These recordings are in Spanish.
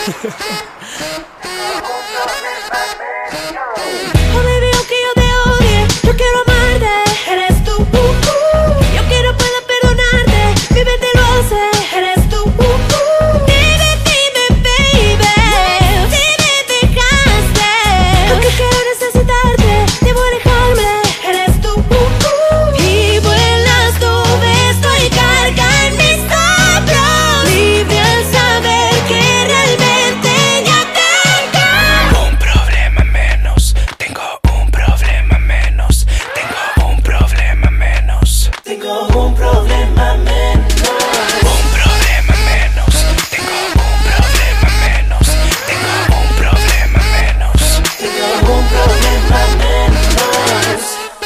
Oh baby, aunque yo te odie, yo quiero amarte. Eres tú, yo quiero poder perdonarte. Mi mente lo hace. Eres tú, dime, dime, baby, si me dejaste. Aunque quiero necesitarte, debo alejarme. Eres tú, vivo en las nubes, estoy carga en mis hombros, libre al saber que realmente ya tengo un problema menos, tengo un problema menos, tengo un problema menos, Tengo un problema menos. un problema menos, tengo un problema menos, tengo un problema menos. Tengo un problema menos.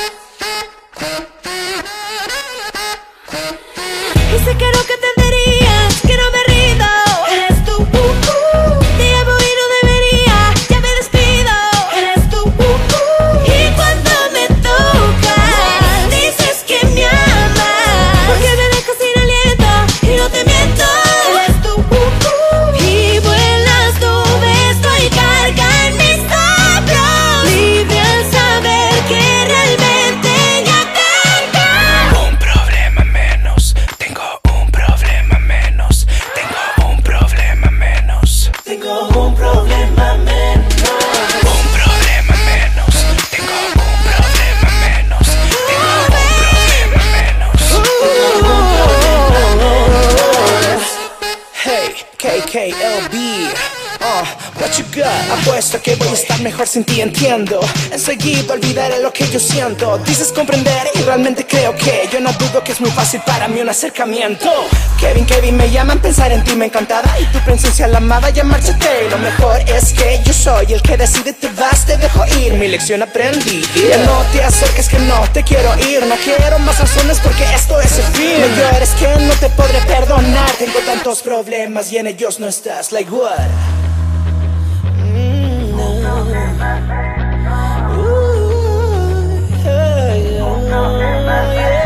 y sé que nunca entenderías que no me rindo. Eres tú, te amo y no debería, ya me despido. Eres tú, y cuando me tocas dices que me amas, porque me dejas sin aliento y no te miento. Eres tú, vivo en las nubes, estoy carga en mis hombros, libre al saber que realmente ya tengo Un problema menos, tengo un problema menos, tengo un problema menos, Tengo un problema menos. un problema menos, tengo un problema menos, tengo un problema menos. Hey, KKLB, what you got? Apuesto que voy a estar mejor sin ti, entiendo. Enseguida olvidaré lo que yo siento. Dices comprender y realmente creo que yo no dudo que es muy fácil para mí un acercamiento. Kevin, me llaman, pensar en ti me encantada. Y tu presencia la amada, ya márchate. Lo mejor es que yo soy el que decide, te vas, te dejo ir. Mi lección aprendí. Ya no te acerques que no te quiero ir. No quiero más razones porque esto es el fin. No llores que no te podré perdonar. Tengo tantos problemas y en ellos no estás. Like what? Ooh, yeah, yeah.